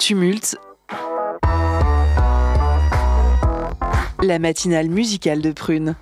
Tumulte, la matinale musicale de Prune.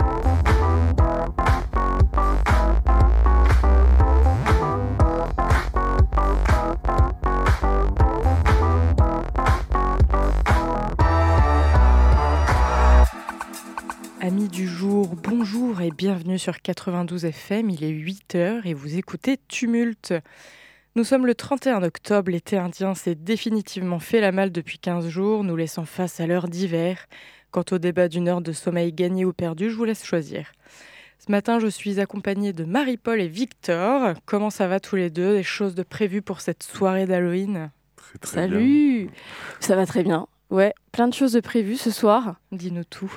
Amis du jour, bonjour et bienvenue sur 92 FM, il est 8h et vous écoutez Tumulte. Nous sommes le 31 octobre, l'été indien s'est définitivement fait la malle depuis 15 jours, nous laissant face à l'heure d'hiver. Quant au débat d'une heure de sommeil gagné ou perdu, je vous laisse choisir. Ce matin, je suis accompagnée de Marie-Paul et Victor. Comment ça va tous les deux? Des choses de prévues pour cette soirée d'Halloween? Très Salut bien. Ça va très bien. Ouais, plein de choses de prévues ce soir. Dis-nous tout.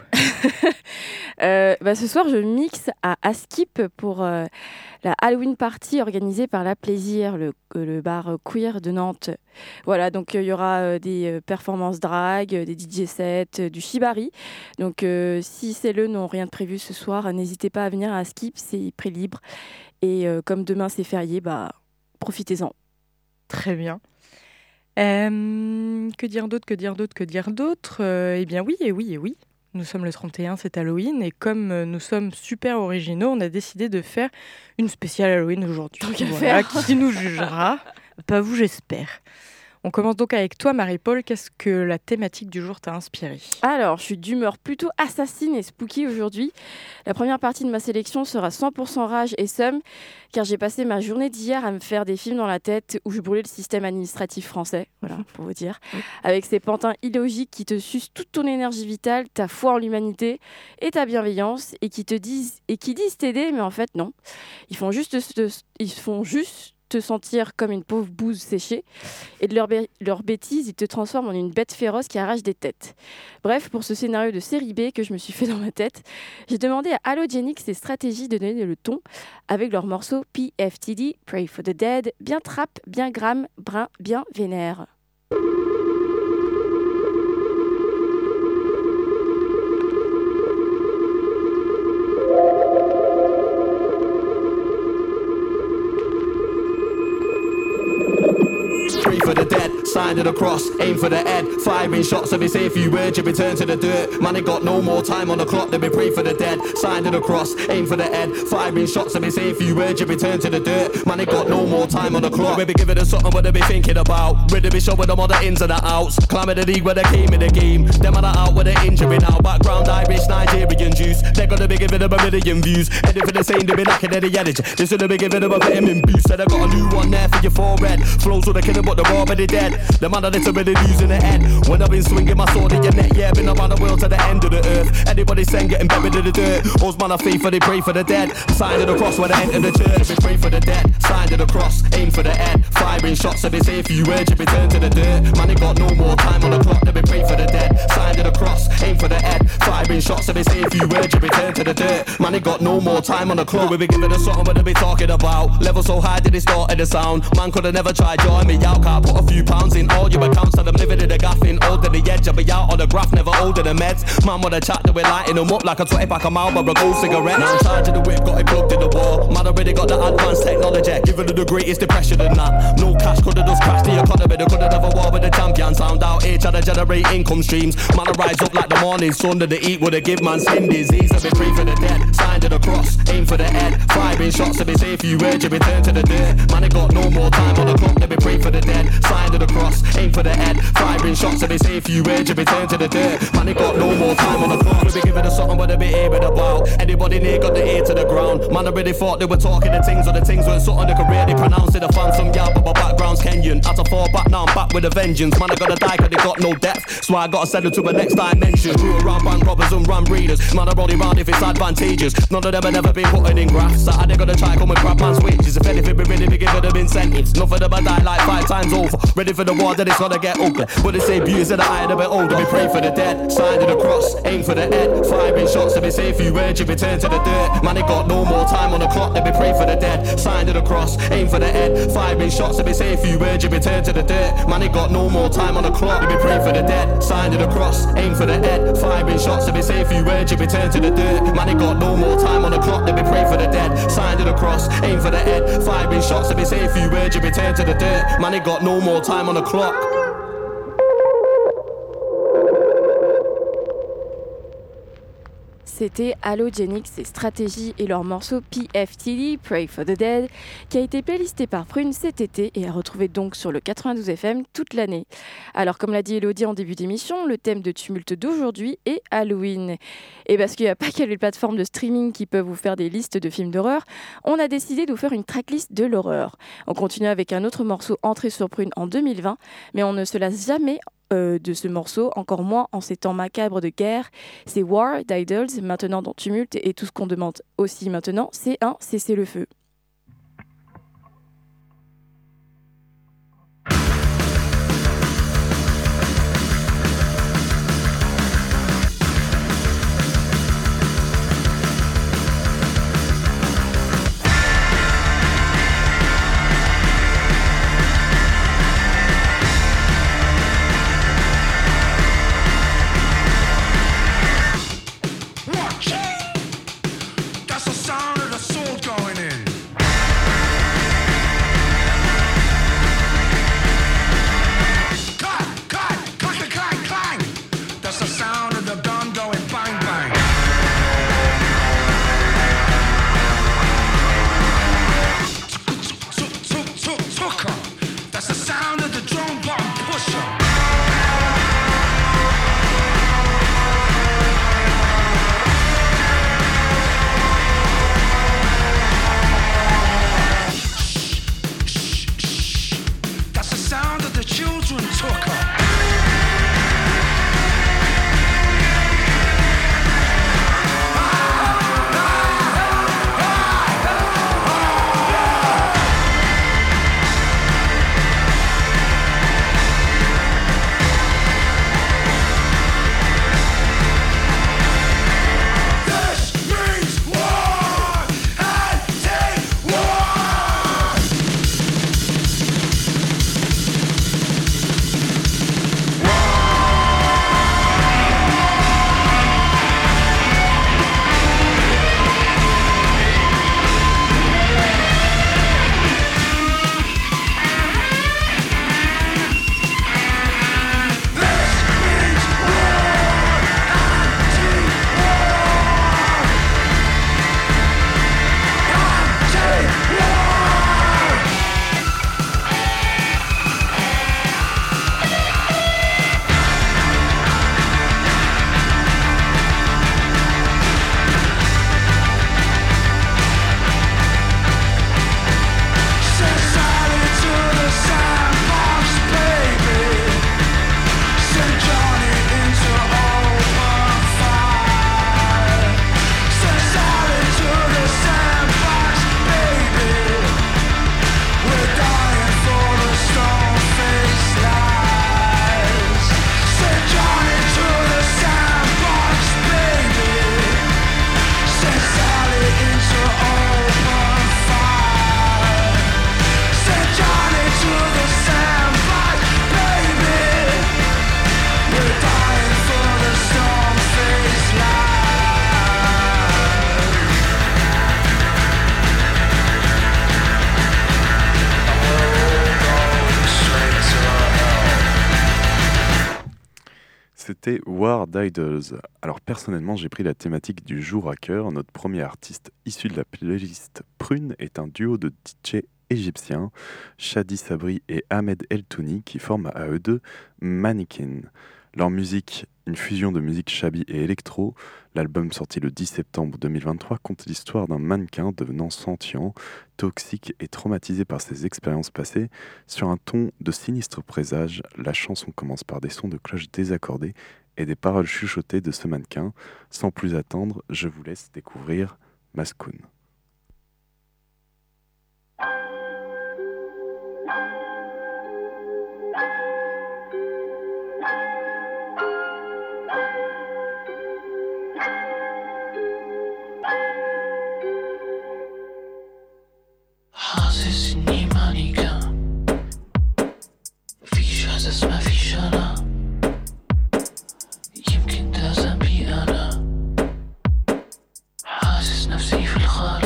Ce soir, je mixe à Askip pour la Halloween party organisée par La Plaisir, le bar queer de Nantes. Voilà, donc il y aura des performances drag, des DJ sets, du shibari. Donc si celles n'ont rien de prévu ce soir, n'hésitez pas à venir à Askip, c'est prix libre. Et comme demain c'est férié, profitez-en. Très bien. Que dire d'autre Eh bien oui. Nous sommes le 31, c'est Halloween. Et comme nous sommes super originaux, on a décidé de faire une spéciale Halloween aujourd'hui. Voilà, qui nous jugera? Pas vous, j'espère. On commence donc avec toi, Marie-Paul. Qu'est-ce que la thématique du jour t'a inspiré? Alors, je suis d'humeur plutôt assassine et spooky aujourd'hui. La première partie de ma sélection sera 100% rage et seum, car j'ai passé ma journée d'hier à me faire des films dans la tête où je brûlais le système administratif français, voilà, pour vous dire, avec ces pantins illogiques qui te sucent toute ton énergie vitale, ta foi en l'humanité et ta bienveillance, et qui disent t'aider, mais en fait non. Ils font juste te sentir comme une pauvre bouse séchée, et de leur bêtise, ils te transforment en une bête féroce qui arrache des têtes. Bref, pour ce scénario de série B que je me suis fait dans ma tête, j'ai demandé à Halogenic ses stratégies de donner le ton avec leur morceau PFTD, Pray for the Dead, bien trap, bien gramme, brun, bien vénère. For the dead, sign of the cross, aim for the head. Firing shots, so they say a few words, you return to the dirt. Man, they got no more time on the clock, let me pray for the dead. Sign of the cross, aim for the head. Firing shots, so they say a few words, you return to the dirt. Man, they got no more time on the clock. We be giving them something what they be thinking about. Ready to be showing them all the ins and the outs. Climbing the league where they came in the game. Them are out with the injury now. Background Irish, Nigerian juice. They're gonna be giving them a million views. Anything the same, they be lacking any energy. They should be giving them a vitamin boost. So they got a new one there for your forehead. Flows with the killing, but they're already dead. The man that literally losing the head. When I've been swinging my sword in your neck, yeah, been around the world to the end of the earth. Anybody saying getting buried in the dirt. Those man of faith, they pray for the dead. Sign of the cross when they enter the church. They pray for the dead. Sign of the cross, aim for the head. Firing shots, so they say a few words, you return to the dirt. Man, they got no more time on the clock, they pray for the dead. Sign of the cross, aim for the head. Firing shots, so they say a few words, you return to the dirt. Man, they got no more time on the clock. We be giving us something what they be talking about. Level so high that it started the sound. Man could have never tried join me out, can't put a few pounds in all your accounts, and I'm living in the gaffing, old to the edge. I'll be out on the graph, never older than meds. Man with a chat that we're lighting them up like a 20-pack of Marlboro Gold cigarette. Now I'm charging the whip, got it plugged in the wall. Man already got the advanced technology, giving it the greatest depression and that. No cash could've just crashed the economy, they could've never war with the champion. Sound out here trying to generate income streams. Man I rise up like the morning sun, that they eat would've give man skin disease. I've been free for the dead, sign to the cross, aim for the head. Firing shots, so they say a few words, you return to the dirt. Man, they got no more time on the clock, let me pray for the dead. Sign to the cross, aim for the head. Firing shots, so they say a few words, you return to the dirt. Man, they got no more time on the clock. We be giving us something what they be hearing about. Anybody near got the ear to the ground. Man, I really thought they were talking the things, or the things weren't something they could really pronounce it. I found some yard, but my background's Kenyan. Had to fall back, now I'm back with a vengeance. Man, I gotta die cause they got no depth, so I gotta send them to the next dimension. Grew around bank robbers and ram breeders. Man, I roll around if it's advantageous. None of them have never been putting in graphs. So how they gonna try come and grab man's wages? If anything, we really be giving them incentives. None of them I die like 5 times over. Ready for the war that it's gonna get ugly. But they say beauty's in the eye of the beholder. We pray for the dead, sign of the cross, aim for the head. Firing shots, so they say a few words, you return to the dirt. Man, they got no more time on the clock, let me pray for the dead. Sign of the cross, aim for the head. Firing shots, so they say a few words, you return to the dirt. Man, they got no more time on the clock, let me pray for the dead. Sign of the cross, aim for the head. Firing shots, so they say a few words, you return to the dirt. Man, they got no more time on the clock, let me pray for the dead. Sign of the cross, aim for the head. Firing shots, so they say a few words, you return to the dirt. Man, they got no more time on the clock. c'était Halogenics et Stratégie et leur morceau PFTD, Pray for the Dead, qui a été playlisté par Prune cet été et à retrouver donc sur le 92 FM toute l'année. Alors comme l'a dit Elodie en début d'émission, le thème de Tumulte d'aujourd'hui est Halloween. Et parce qu'il n'y a pas que les plateformes de streaming qui peuvent vous faire des listes de films d'horreur, on a décidé de vous faire une tracklist de l'horreur. On continue avec un autre morceau entré sur Prune en 2020, mais on ne se lasse jamais de ce morceau, encore moins en ces temps macabres de guerre. C'est War d'Idols, maintenant dans Tumulte, et tout ce qu'on demande aussi maintenant, c'est un cessez-le-feu. That's the sound of the sword going in. Cut, clang, clang, clang. That's the sound of the gun going bang, bang. Tucker. That's the sound of the drum bomb pusher. Children took her. C'était War d'Idols. Alors personnellement, j'ai pris la thématique du jour à cœur. Notre premier artiste issu de la playlist Prune est un duo de DJ égyptiens, Shadi Sabri et Ahmed El Touni, qui forment à eux deux Mannequin. Leur musique, une fusion de musique shabi et électro, l'album sorti le 10 septembre 2023 conte l'histoire d'un mannequin devenant sentient, toxique et traumatisé par ses expériences passées. Sur un ton de sinistre présage, la chanson commence par des sons de cloche désaccordés et des paroles chuchotées de ce mannequin. Sans plus attendre, je vous laisse découvrir Maskoun. حاسس اني ماني كان فيش حاسس ما فيش انا يمكن ده ذنبي انا حاسس نفسي في الخارج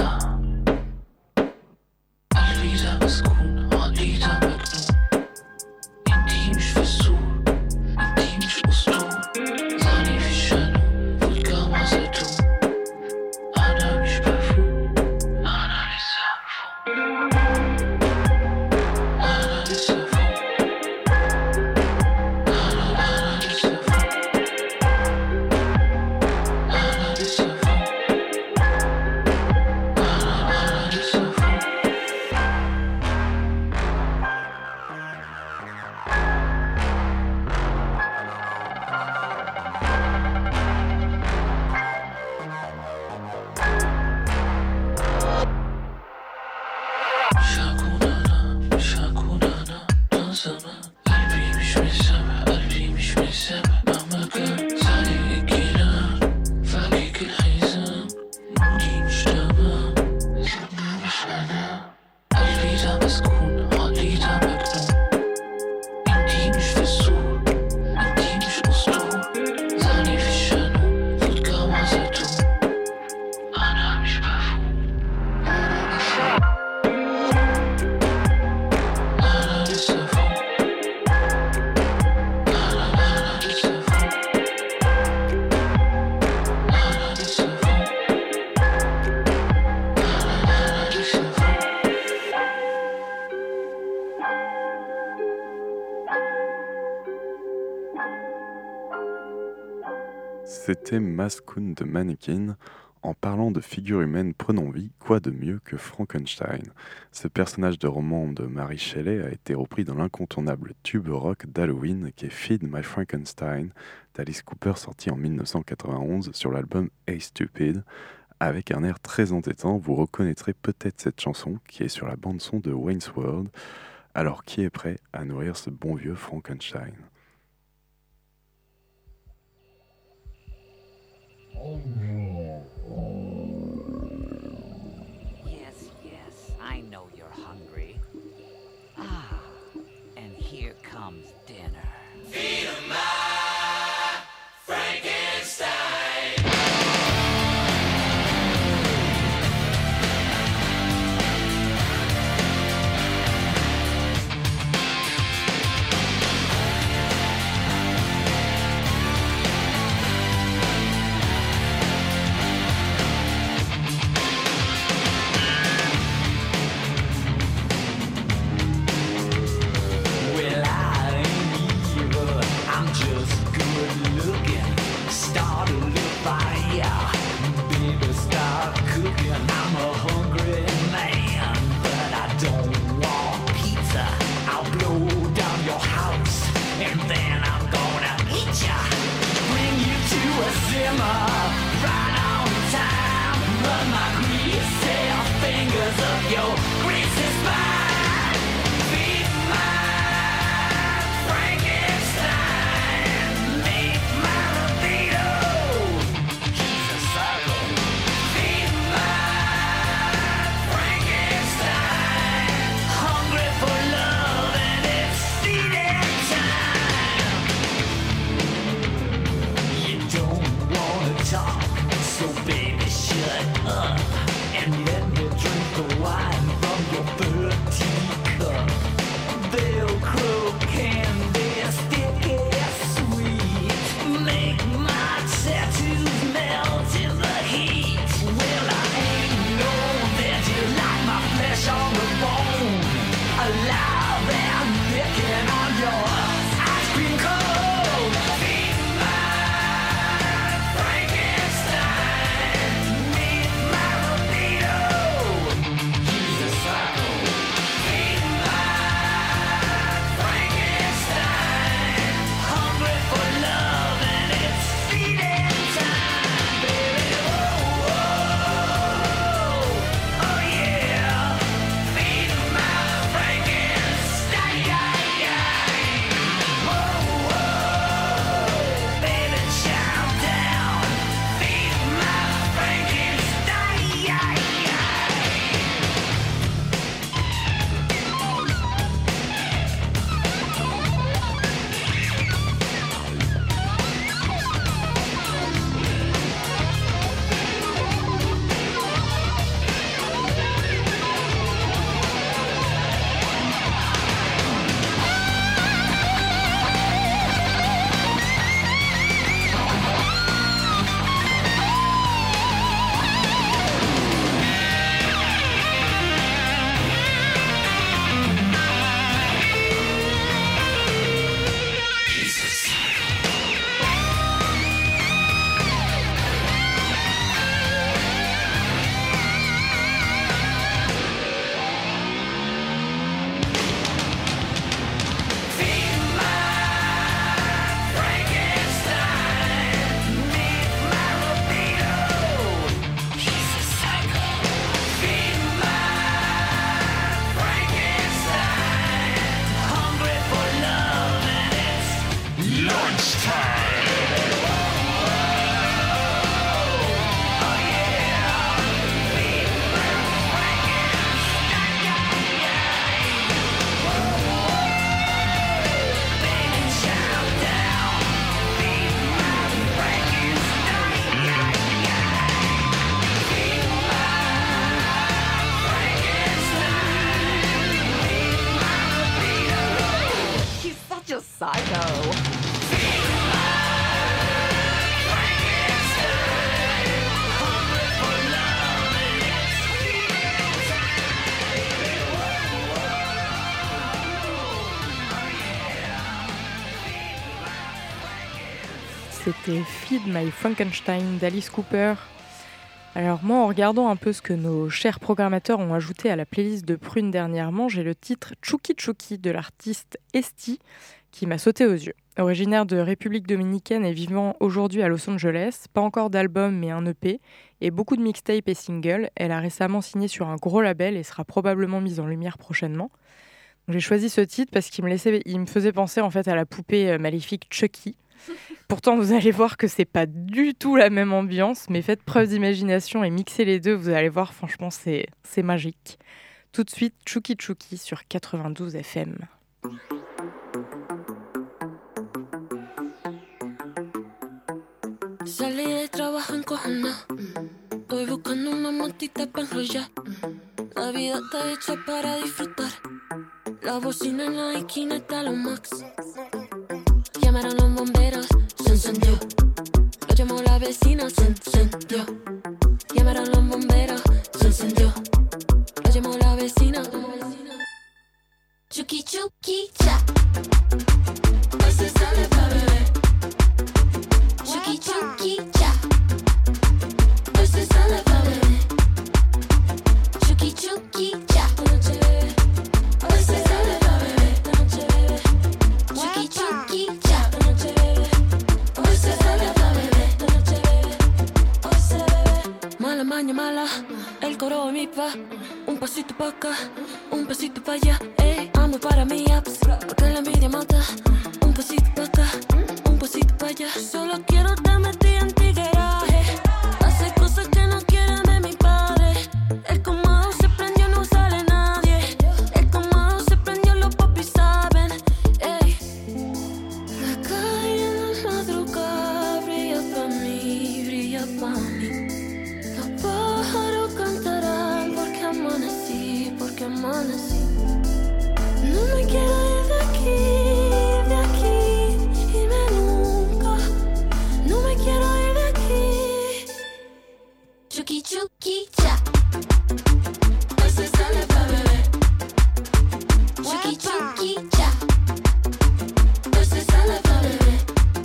C'était Maskun de Mannequin. En parlant de figures humaines prenant vie, quoi de mieux que Frankenstein? Ce personnage de roman de Mary Shelley a été repris dans l'incontournable tube rock d'Halloween qui est Feed My Frankenstein d'Alice Cooper, sorti en 1991 sur l'album Hey Stupid. Avec un air très entêtant, vous reconnaîtrez peut-être cette chanson qui est sur la bande-son de Wayne's World. Alors qui est prêt à nourrir ce bon vieux Frankenstein? Yes, yes, I know you're hungry. Ah, and here comes dinner. Feed 'em my Frankenstein. c'était Feed My Frankenstein d'Alice Cooper. Alors moi, en regardant un peu ce que nos chers programmateurs ont ajouté à la playlist de Prune dernièrement, j'ai le titre Chucky Chucky de l'artiste Esti qui m'a sauté aux yeux. Originaire de République dominicaine et vivant aujourd'hui à Los Angeles, pas encore d'album mais un EP et beaucoup de mixtapes et singles, elle a récemment signé sur un gros label et sera probablement mise en lumière prochainement. J'ai choisi ce titre parce qu'il me faisait penser en fait à la poupée maléfique Chucky. Pourtant, vous allez voir que c'est pas du tout la même ambiance, mais faites preuve d'imagination et mixez les deux, vous allez voir, franchement, c'est magique. Tout de suite, Chucky Chucky sur 92 FM. Salí de trabajo encojona, estoy buscando una motita para enrollar. La vida está hecha para disfrutar. La bocina en la esquina está a lo max. Llamaron los bomberos, se encendió. Lo llamó la vecina, se encendió. Llamaron los bomberos, se encendió. Lo llamó la vecina. Chucky Chucky cha. Hoy se sale pa' beber. Chucky Chucky cha. Hoy se sale pa' beber. Chucky Chucky cha. Hoy se sale pa' beber. Chucky Chucky cha. Hoy se sale pa' beber. Hoy se bebe. Mala maña mala, el coro de mi pa. Un pasito pa' acá, un pasito pa' allá. Amo para mí, porque la envidia mata. Un pasito pa' acá, un pasito pa' allá. Solo quiero estar metida en ti garaje. Hace cosas que no quieren de mi padre. El comado se prendió, no sale nadie. El comado se prendió, los papis saben. Ey. La calle en la madrugada brilla pa' mí, brilla pa' mí. Los pájaros cantarán porque amanecí, porque amanecí. No me quiero ir de aquí, irme nunca. No me quiero ir de aquí. Chucky Chucky cha. Hoy se sale pa' beber. Chucky Chucky cha. Hoy se sale pa' beber.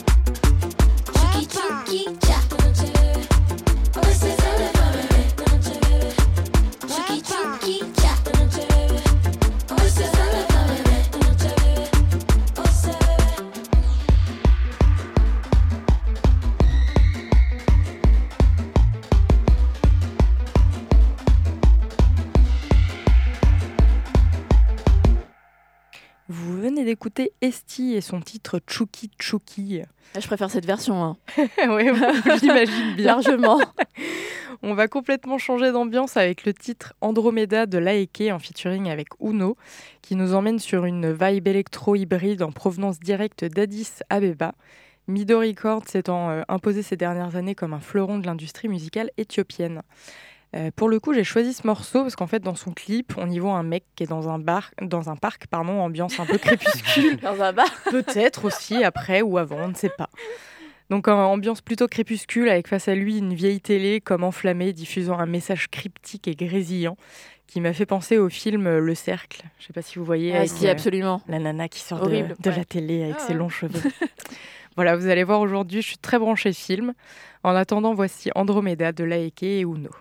Chucky Chucky cha. Hoy se sale pa' beber. Chucky Chucky cha. Hoy se sale pa' beber. Hoy se bebe. Vous venez d'écouter Esti et son titre Chucky Chucky. Je préfère cette version, hein. Oui, j'imagine bien. Largement. On va complètement changer d'ambiance avec le titre Andromeda de Laeke en featuring avec Uno, qui nous emmène sur une vibe électro-hybride en provenance directe d'Addis Abeba. Mido Records s'étant imposé ces dernières années comme un fleuron de l'industrie musicale éthiopienne. Pour le coup, j'ai choisi ce morceau parce qu'en fait, dans son clip, on y voit un mec qui est dans un parc, ambiance un peu crépuscule. Dans un bar. Peut-être aussi après ou avant, on ne sait pas. Donc ambiance plutôt crépuscule avec face à lui une vieille télé comme enflammée diffusant un message cryptique et grésillant qui m'a fait penser au film Le Cercle. Je ne sais pas si vous voyez avec absolument. La nana qui sort Horrible, de la télé avec ses longs cheveux. Voilà, vous allez voir aujourd'hui, je suis très branchée film. En attendant, voici Andromeda de Laeke et Uno.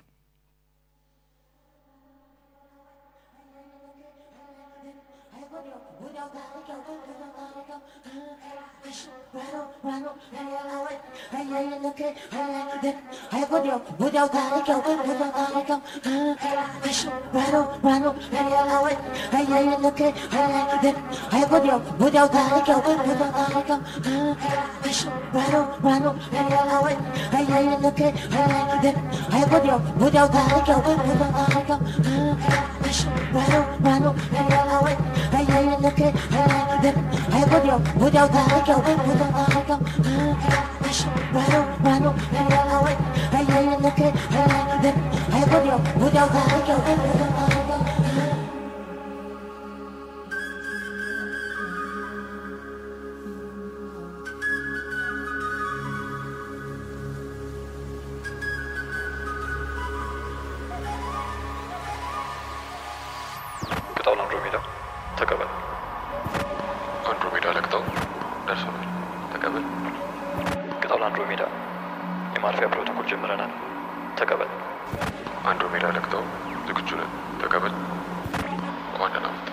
¿Qué tal, Andromeda? تقبل. Andromeda لك ضوء. لا سؤال. تقبل. ¿Qué tal, Andromeda? 말하나? 잠깐만. አንድሮሜዳ ለቅጠው ዝግጁ ነን። ተቀበል። እንኳን ደህና መጣ።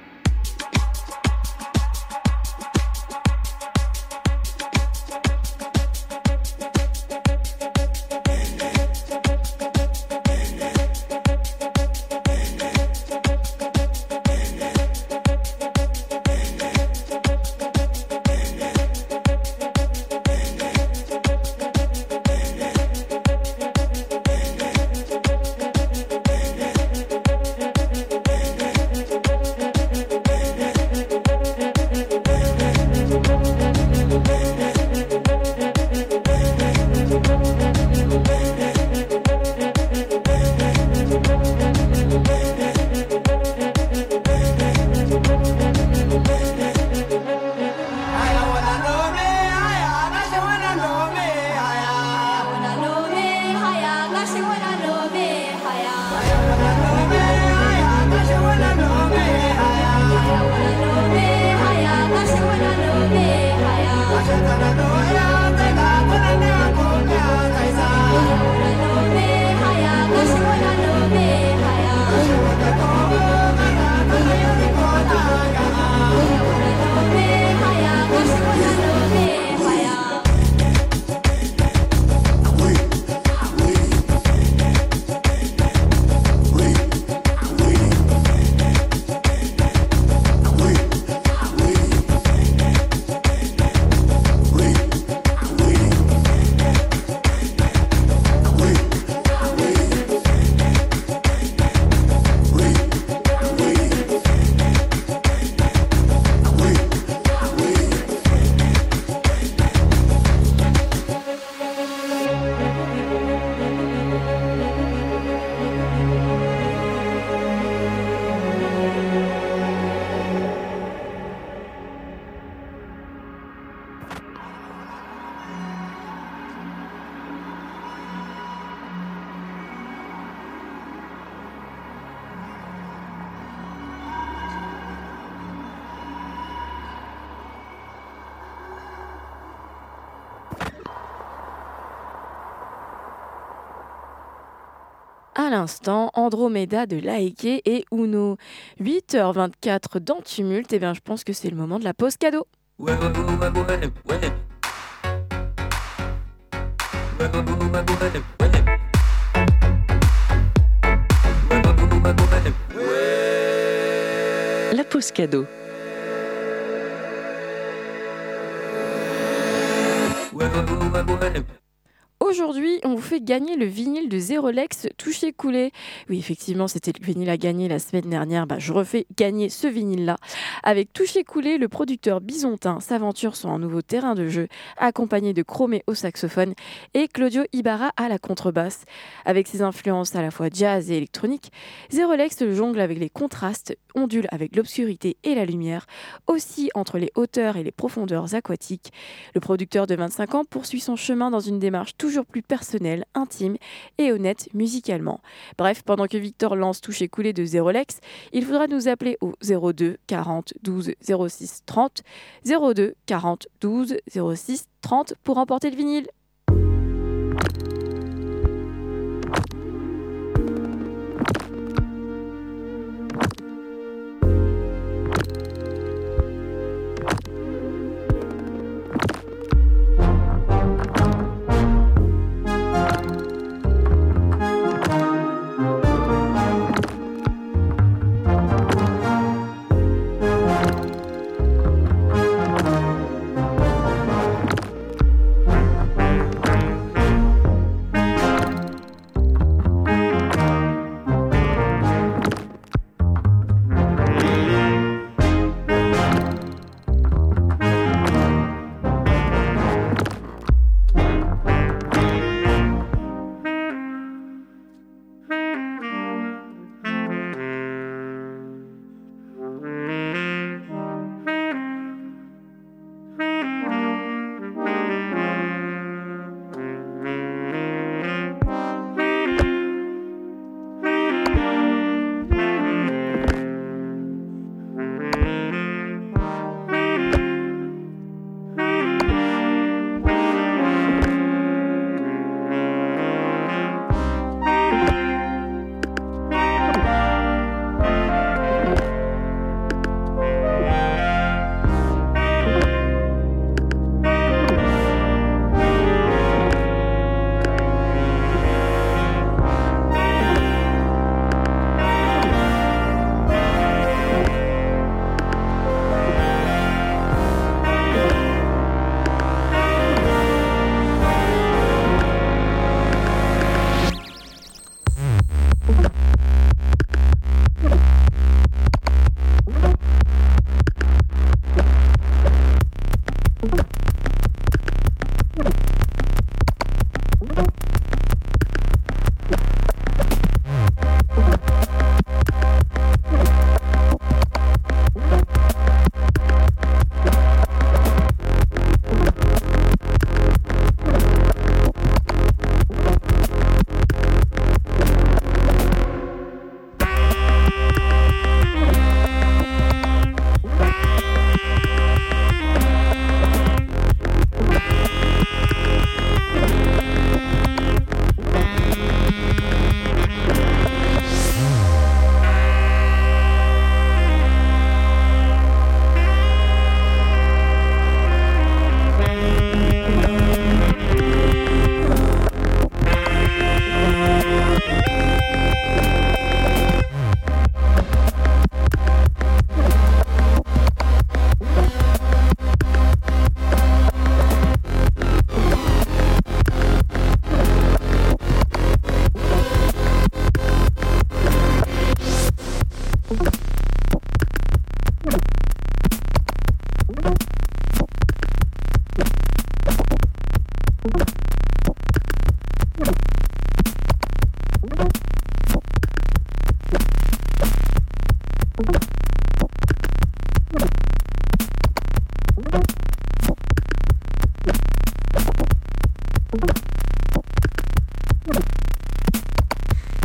À l'instant, Andromeda de Laeke et Uno. 8h24 dans Tumulte, et bien je pense que c'est le moment de la pause cadeau. Ouais. La pause cadeau. Aujourd'hui, on vous fait gagner le vinyle de Zerolex Touché Coulé. Oui, effectivement, c'était le vinyle à gagner la semaine dernière. Je refais gagner ce vinyle-là. Avec Touché Coulé, le producteur bisontin s'aventure sur un nouveau terrain de jeu, accompagné de Chromé au saxophone et Claudio Ibarra à la contrebasse. Avec ses influences à la fois jazz et électronique, Zerolex jongle avec les contrastes, ondule avec l'obscurité et la lumière, aussi entre les hauteurs et les profondeurs aquatiques. Le producteur de 25 ans poursuit son chemin dans une démarche toujours plus personnelle, intime et honnête musicalement. Bref, pendant que Victor lance Touché Coulé de Zerolex, il faudra nous appeler au 02 40 12 06 30, 02 40 12 06 30 pour remporter le vinyle.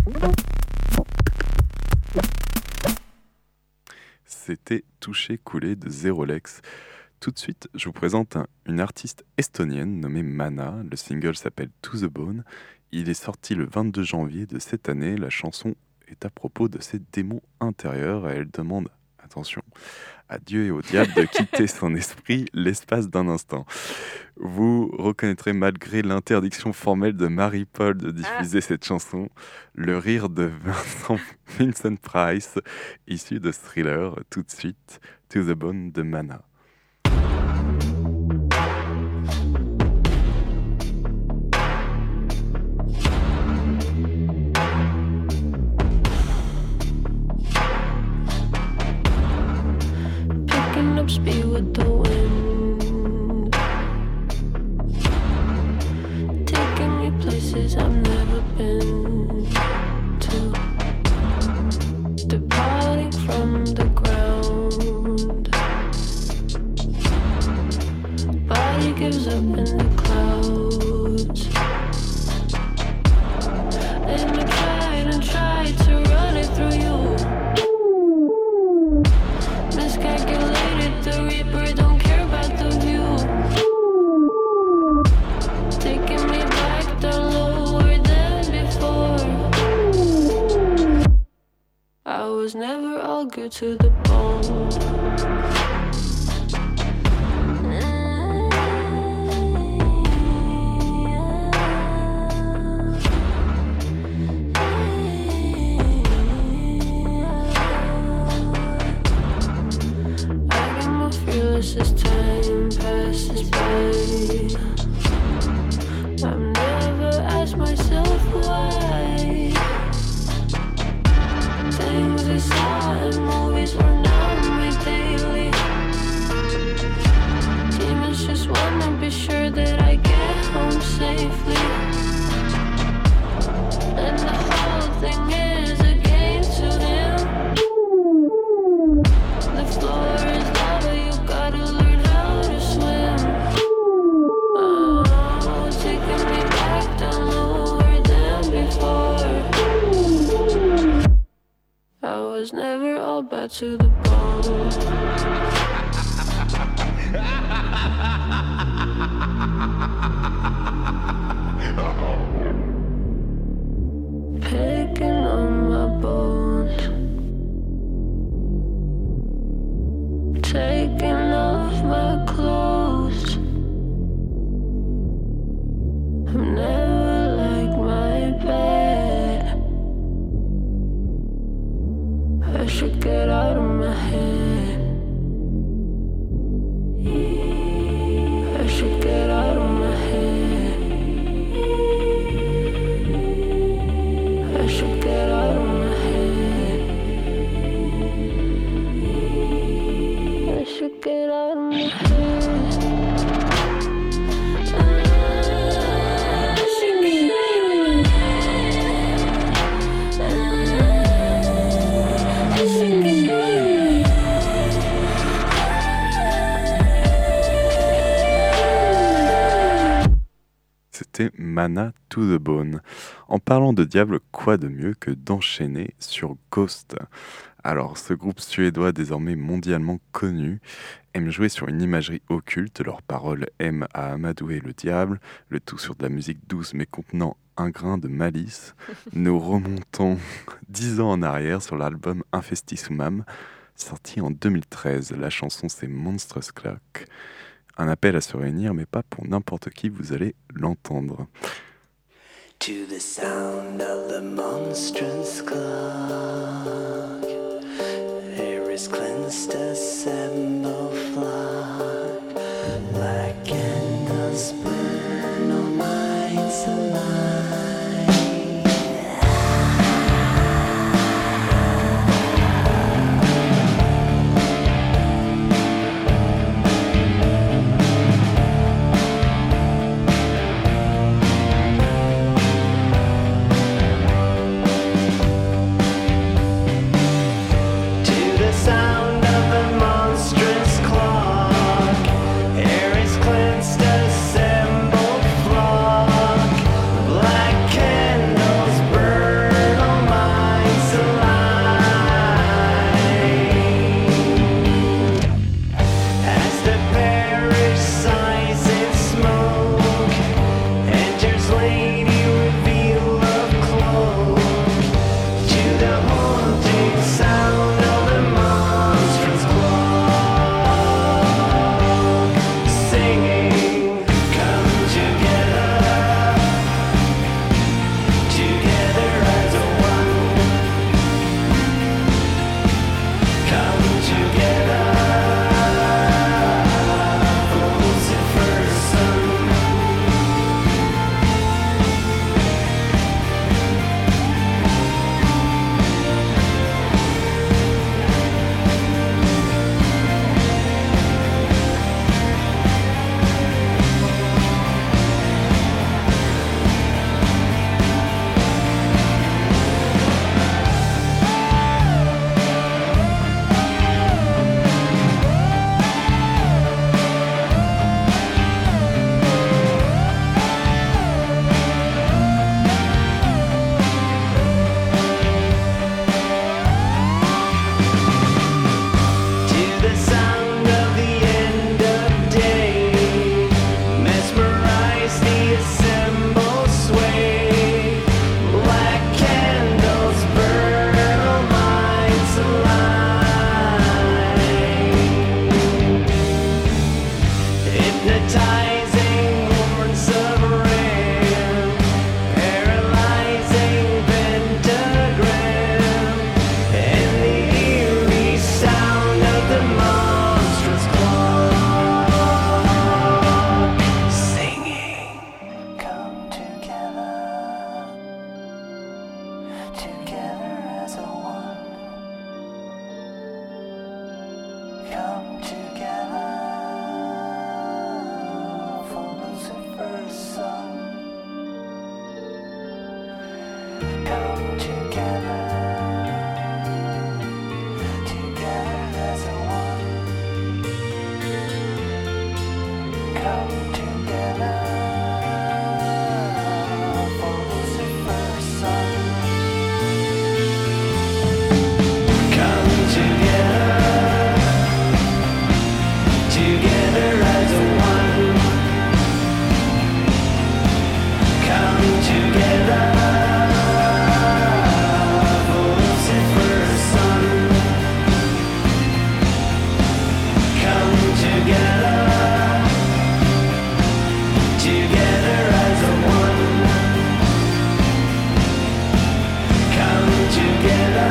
C'était Touché coulé de Zerolex. Tout de suite, je vous présente une artiste estonienne nommée Mana. Le single s'appelle To the Bone. Il est sorti le 22 janvier de cette année. La chanson est à propos de ses démons intérieurs et elle demande, attention, à Dieu et au diable de quitter son esprit l'espace d'un instant. Vous reconnaîtrez malgré l'interdiction formelle de Marie-Paul de diffuser cette chanson, le rire de Vincent Price, issu de Thriller. Tout de suite, To the Bone de Mana. Picking up speed with the wind, taking me places I've never been to, departing from the ground. Body gives up in the clouds, and I tried to run it through you. Miscalculated, the reaper don't care about the view. Taking me back down lower than before. I was never all good to the bone. As time passes by, I've never asked myself why. Things I saw in movies were not my daily. Demons just wanna be sure that I get home safely, and the whole thing is a game to him. The floor is lava, you gotta learn how to swim. Oh, taking me back down lower than before. I was never all bad to the bone. Picking on my bones, taking off my clothes. I'm never like my bed. I should get out of my head. I should get out of my head. I should get out of my head. I should get out of my head. C'était Mana To the Bone. En parlant de diable, quoi de mieux que d'enchaîner sur Ghost? Alors, ce groupe suédois désormais mondialement connu aime jouer sur une imagerie occulte. Leurs paroles aiment à amadouer le diable, le tout sur de la musique douce mais contenant un grain de malice. Nous remontons 10 ans en arrière sur l'album Infestissumam, sorti en 2013. La chanson c'est Monstrous Clock. Un appel à se réunir, mais pas pour n'importe qui, vous allez l'entendre. To the sound of the monstrous clock, air is cleansed, assemble flock, black candles burn all nights alive. together as a one. Come together for Lucifer's son. Come together, together as a one. Come together for Lucifer's son. Come together, together as a one. Come together for Lucifer's son. Come together, together as a one. Come together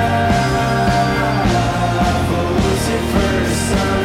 for Lucifer's son.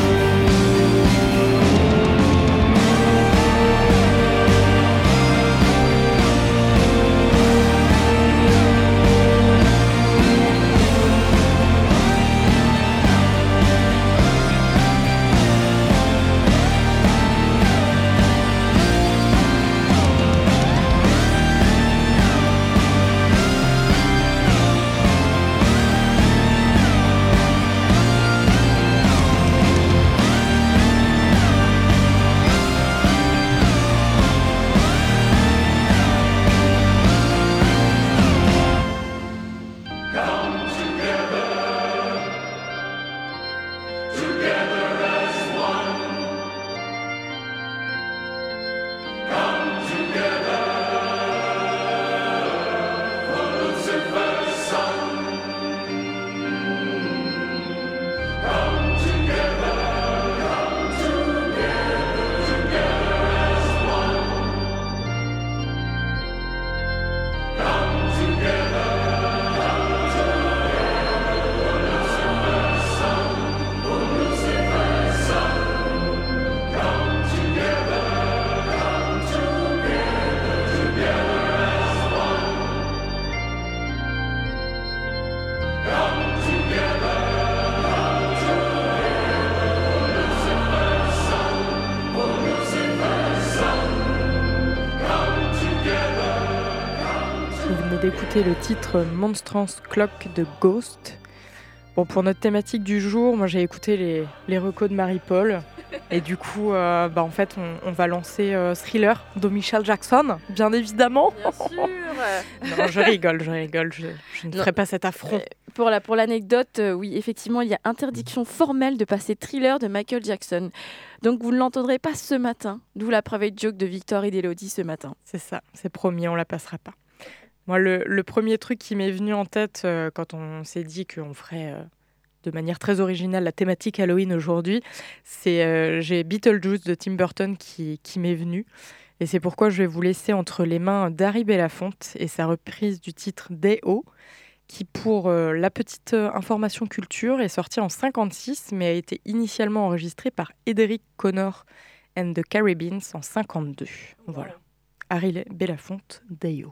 Vous venez d'écouter le titre Monstrance Clock de Ghost. Bon, pour notre thématique du jour, moi j'ai écouté les recos de Marie-Paul. Et du coup, en fait, on va lancer Thriller de Michael Jackson, bien évidemment. Bien sûr. Non, je rigole, je ne ferai pas cet affront. Pour l'anecdote, oui, effectivement, il y a interdiction formelle de passer Thriller de Michael Jackson. Donc vous ne l'entendrez pas ce matin, d'où la private joke de Victor et d'Élodie ce matin. C'est ça, c'est promis, on la passera pas. Moi, le premier truc qui m'est venu en tête quand on s'est dit qu'on ferait de manière très originale la thématique Halloween aujourd'hui, c'est j'ai Beetlejuice de Tim Burton qui m'est venu. Et c'est pourquoi je vais vous laisser entre les mains d'Harry Belafonte et sa reprise du titre Day-O, qui, pour la petite information culture, est sorti en 1956, mais a été initialement enregistré par Ederick Connor and the Caribbeans en 1952. Voilà. Harry Belafonte, Day-O.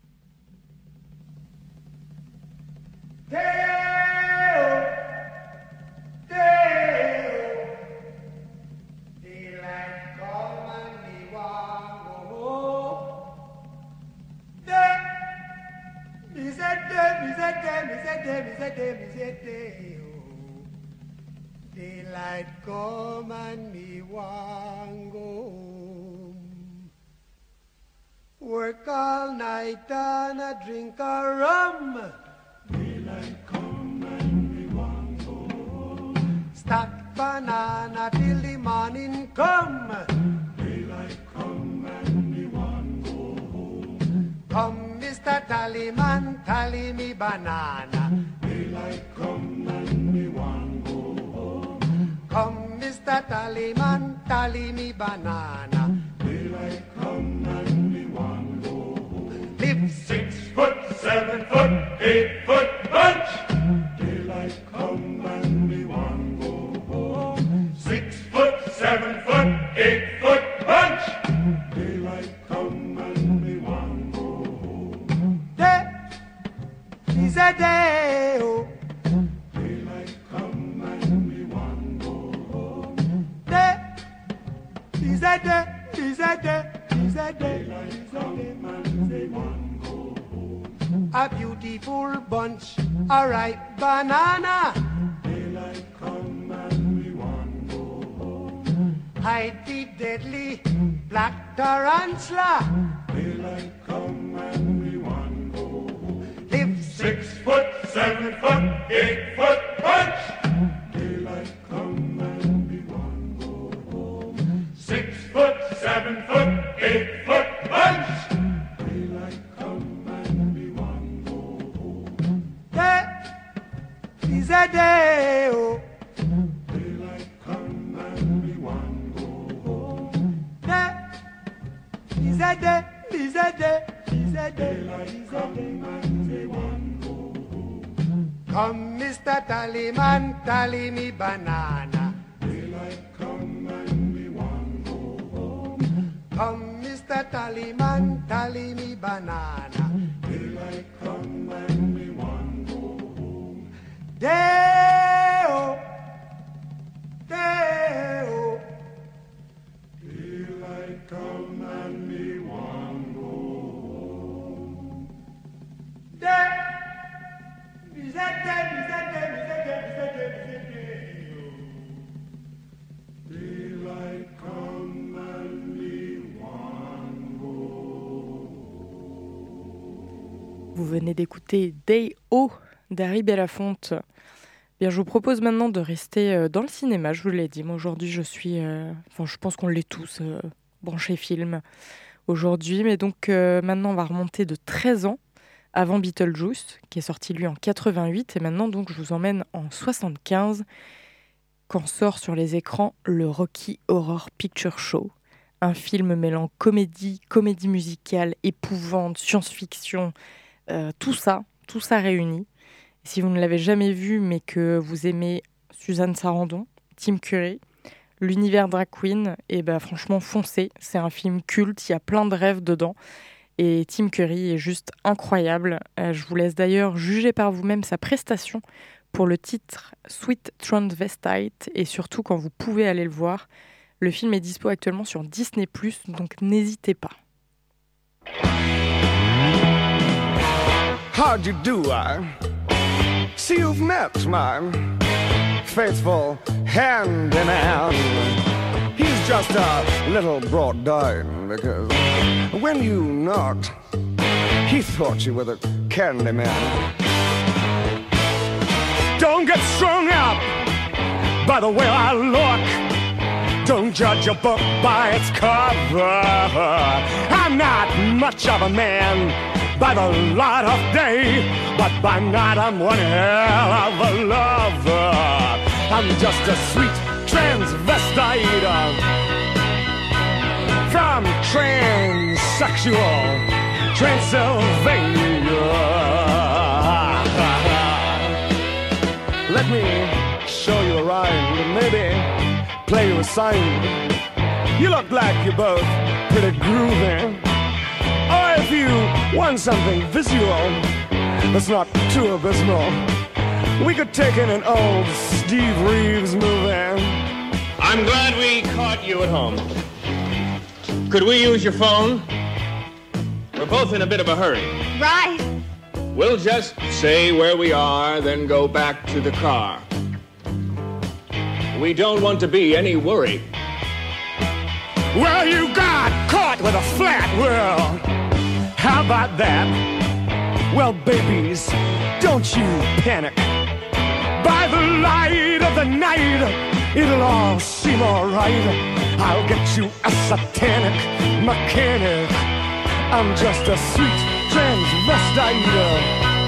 Daylight come and me want go home. Work all night and a drink a rum. Daylight come and me want go home. Stack banana till the morning come. Daylight come and me want go home. Come, Mr. Tallyman, tally me banana. Daylight come and me want go home. Come, Mr. Tallyman, tally me banana. Daylight come and me want go home. Live 6 foot, 7 foot, 8 foot bunch. Daylight come and me want go home. 6 foot, 7 foot, 8 foot bunch. Daylight come and me want go home. is a day, oh. Daylight come and we want go home. Day is a day, is a day, is a day. Daylight come and we want go home. A beautiful bunch, a ripe banana. Daylight come and we want go home. Hide the deadly black tarantula. Daylight come and we want go home. Live 6 foot, 7 foot, 8 foot punch. Daylight come and we want go home. 6 foot, 7 foot, 8 foot punch. Daylight come and we want go home. day is a day, oh. Daylight come and we want go home. Day is a day, is a day, is a day, Daylight is a come day. and we want go home. Come, Mr. Tallyman, tally me banana. Daylight come and we want go home. Come, Mr. Tallyman, tally me banana. Daylight come and we want go home. Day-o, day-o. Daylight come and we want go home. Day is a day, is a day, is a day, is a day, is a day. Daylight come and we want go home. Vous venez d'écouter Day O d'Harry Belafonte. Bien, je vous propose maintenant de rester dans le cinéma, je vous l'ai dit. Moi, aujourd'hui, je suis... je pense qu'on l'est tous, branchés film aujourd'hui. Mais donc, maintenant, on va remonter de 13 ans avant Beetlejuice, qui est sorti, lui, en 88. Et maintenant, donc, je vous emmène en 75, quand sort sur les écrans le Rocky Horror Picture Show. Un film mêlant comédie musicale, épouvante, science-fiction, tout ça réuni. Si vous ne l'avez jamais vu, mais que vous aimez Suzanne Sarandon, Tim Curry, l'univers drag queen, et franchement, foncez. C'est un film culte, il y a plein de rêves dedans. Et Tim Curry est juste incroyable. Je vous laisse d'ailleurs juger par vous-même sa prestation pour le titre Sweet Transvestite. Et surtout, quand vous pouvez aller le voir, le film est dispo actuellement sur Disney+, donc n'hésitez pas. How'd you do, See, you've met my faithful handyman. He's just a little brought down because when you knocked, he thought you were the candy man. Don't get strung up by the way I look. Don't judge a book by its cover. I'm not much of a man by the light of day, but by night I'm one hell of a lover. I'm just a sweet transvestite from transsexual Transylvania. Let me show you a rhyme and maybe play you a sign. You look like you're both pretty groovy. Or if you want something visual that's not too abysmal, we could take in an old Steve Reeves movie. I'm glad we caught you at home. Could we use your phone? We're both in a bit of a hurry. Right. We'll just say where we are, then go back to the car. We don't want to be any worry. Well, you got caught with a flat world. How about that? Well, babies, don't you panic. By the light of the night, it'll all seem alright. I'll get you a satanic mechanic. I'm just a sweet transvestite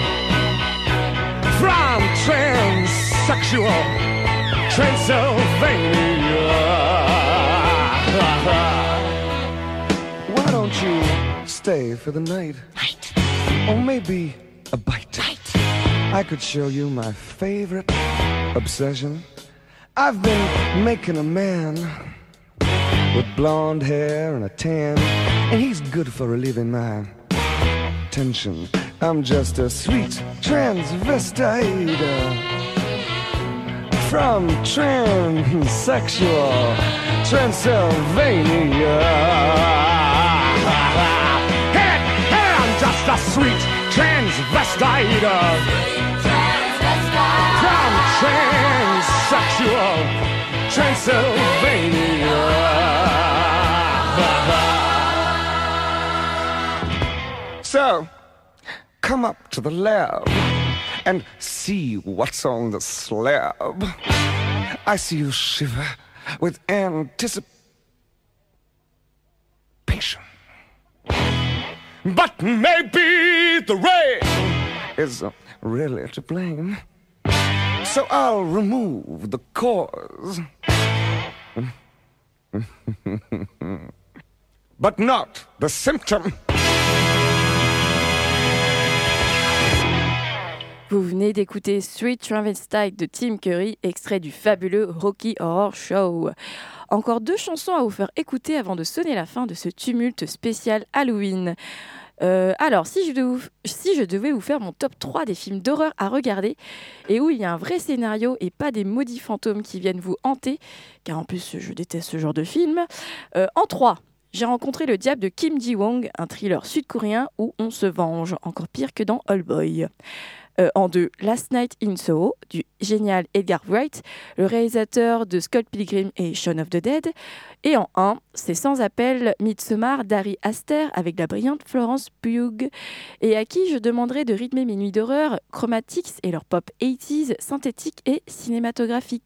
from transsexual Transylvania. Why don't you stay for the night? Or maybe a bite. I could show you my favorite obsession. I've been making a man with blonde hair and a tan, and he's good for relieving my tension. I'm just a sweet transvestite from transsexual Transylvania. Hey, I'm just a sweet transvestite from transsexual Transylvania. So, come up to the lab and see what's on the slab. I see you shiver with anticipation. But maybe the rain is really to blame. So I'll remove the cause. But not the symptom. Vous venez d'écouter Street Transvestite de Tim Curry, extrait du fabuleux Rocky Horror Show. Encore 2 chansons à vous faire écouter avant de sonner la fin de ce tumulte spécial Halloween. Alors, si je devais vous faire mon top 3 des films d'horreur à regarder, et où il y a un vrai scénario et pas des maudits fantômes qui viennent vous hanter, car en plus je déteste ce genre de film, en 3, j'ai rencontré le diable de Kim Ji-wong, un thriller sud-coréen où on se venge, encore pire que dans Old Boy. En 2, Last Night in Soho, du génial Edgar Wright, le réalisateur de Scott Pilgrim et Shaun of the Dead. Et en 1, c'est sans appel Midsommar d'Ari Aster avec la brillante Florence Pugh, et à qui je demanderai de rythmer mes nuits d'horreur Chromatics et leur pop 80s synthétique et cinématographique.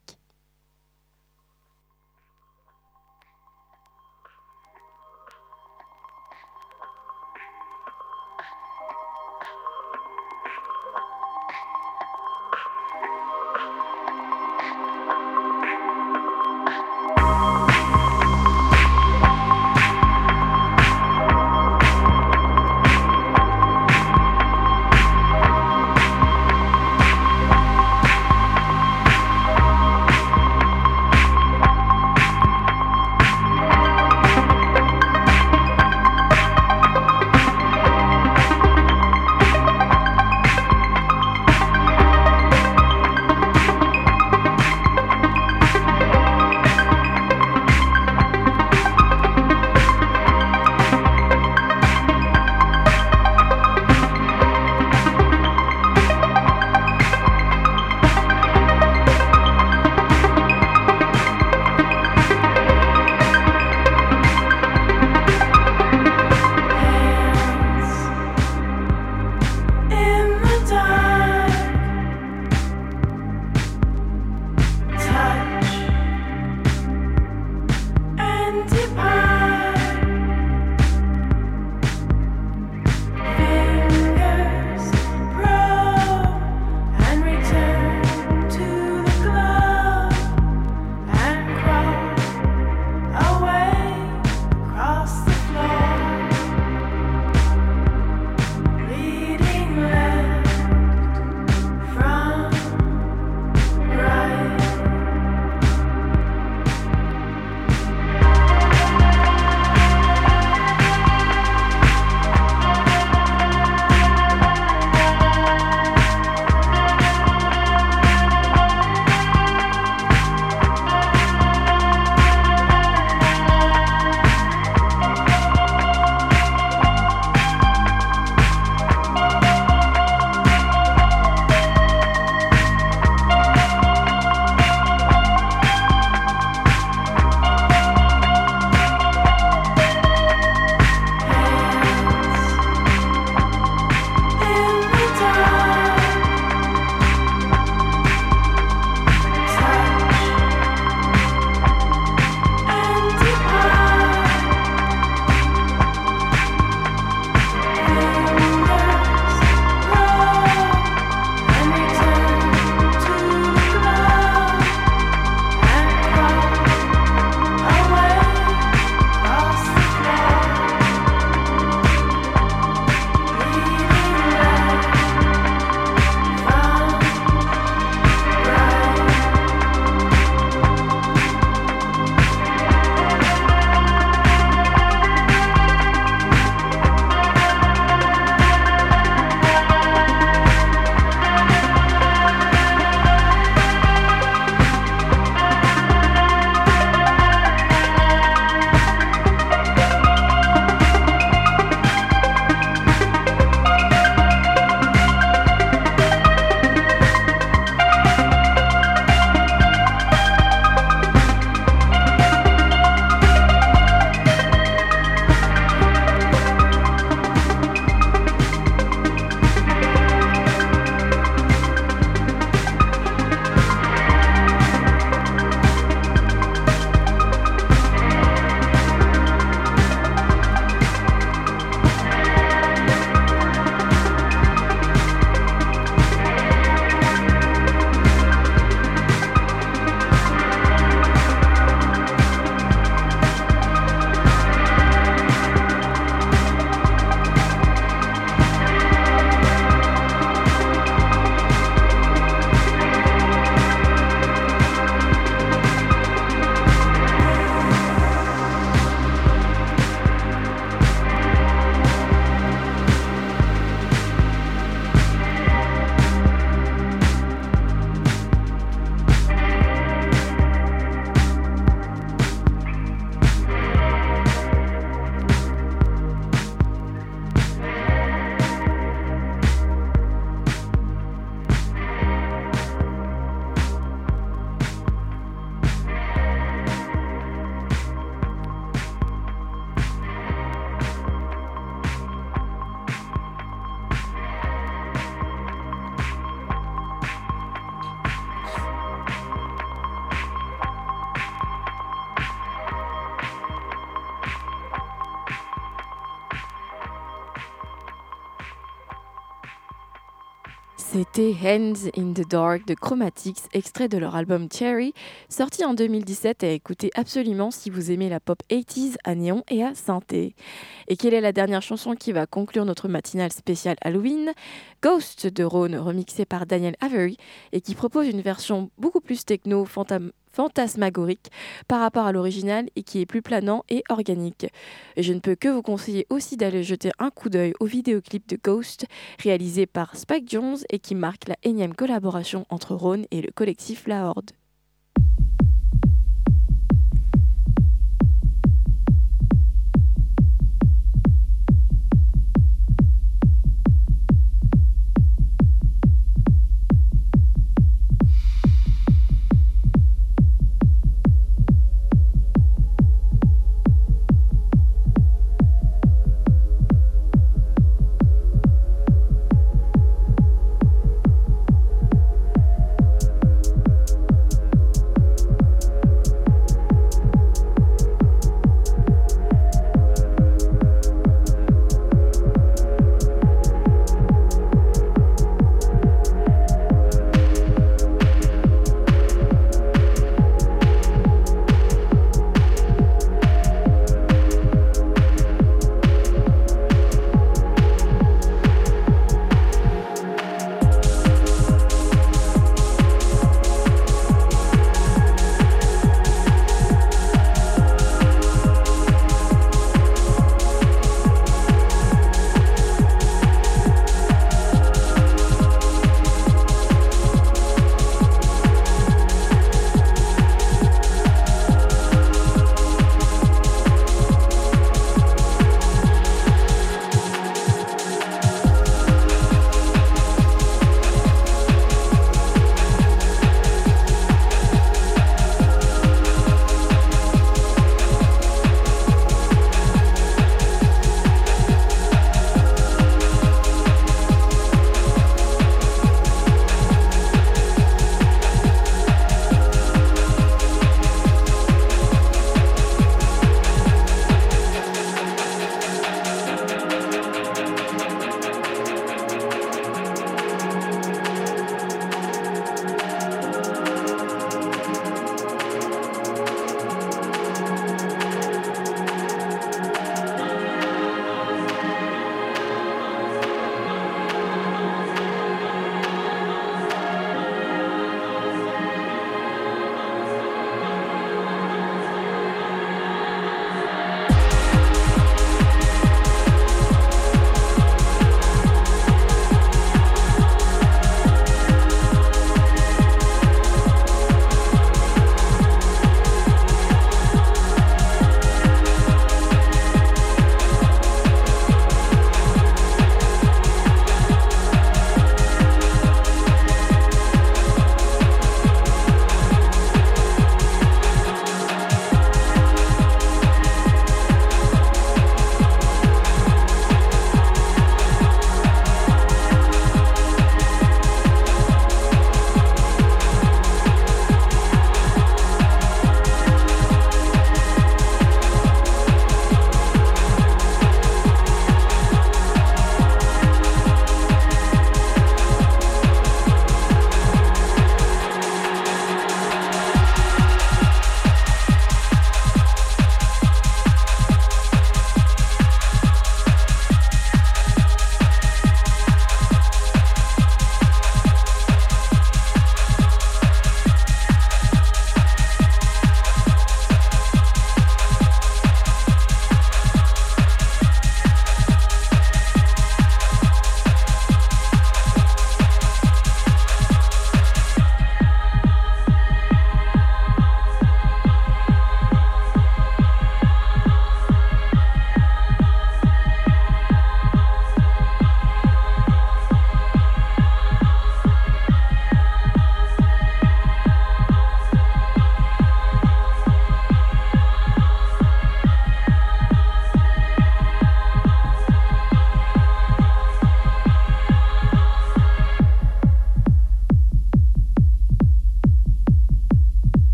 C'était Hands in the Dark de Chromatics, extrait de leur album Cherry, sorti en 2017 et à écouter absolument si vous aimez la pop 80s à néon et à synthé. Et quelle est la dernière chanson qui va conclure notre matinale spéciale Halloween? Ghost de Rhône, remixé par Daniel Avery et qui propose une version beaucoup plus techno, fantasmagorique par rapport à l'original et qui est plus planant et organique. Et je ne peux que vous conseiller aussi d'aller jeter un coup d'œil au vidéoclip de Ghost réalisé par Spike Jonze et qui marque la énième collaboration entre Rhône et le collectif La Horde.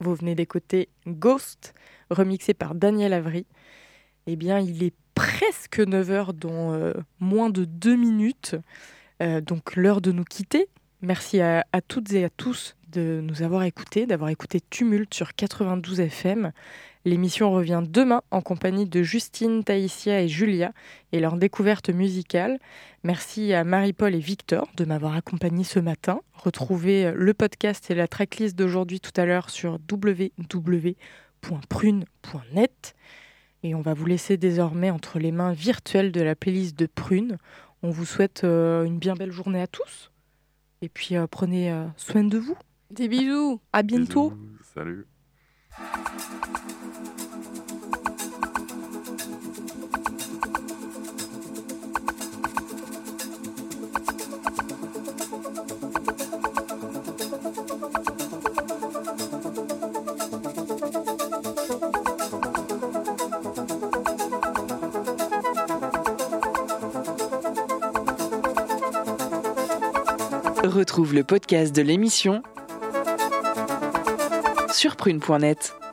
Vous venez d'écouter Ghost, remixé par Daniel Avery. Eh bien, il est presque 9h dans moins de 2 minutes. Donc l'heure de nous quitter. Merci à toutes et à tous de nous avoir écoutés, d'avoir écouté Tumulte sur 92 FM. L'émission revient demain en compagnie de Justine, Taïsia et Julia et leur découverte musicale. Merci à Marie-Paul et Victor de m'avoir accompagné ce matin. Retrouvez le podcast et la tracklist d'aujourd'hui tout à l'heure sur www.prune.net. Et on va vous laisser désormais entre les mains virtuelles de la playlist de Prune. On vous souhaite une bien belle journée à tous. Et puis prenez soin de vous. Des bisous. À bientôt. Bisous. Salut. Retrouve le podcast de l'émission sur prune.net.